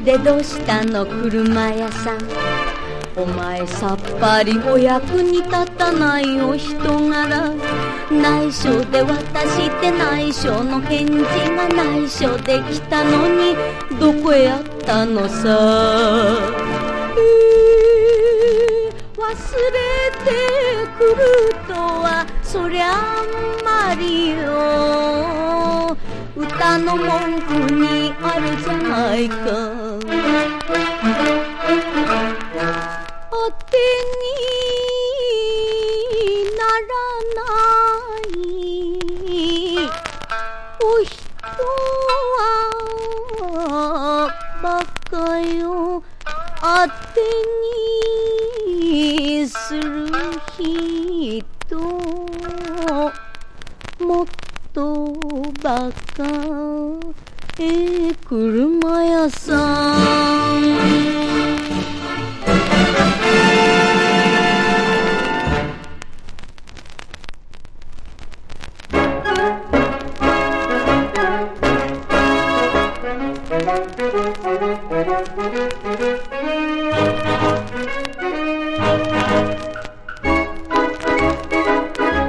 でどうしたの車屋さん、お前さっぱりお役に立たないお人柄、内緒で渡して内緒の返事が内緒で来たのにどこへやったのさ、忘れてくるとはそりゃあんまりよ、歌の文句にあるじゃないか、当てにならないお人はバカよ、当てにする人もっとバカ、車屋さん。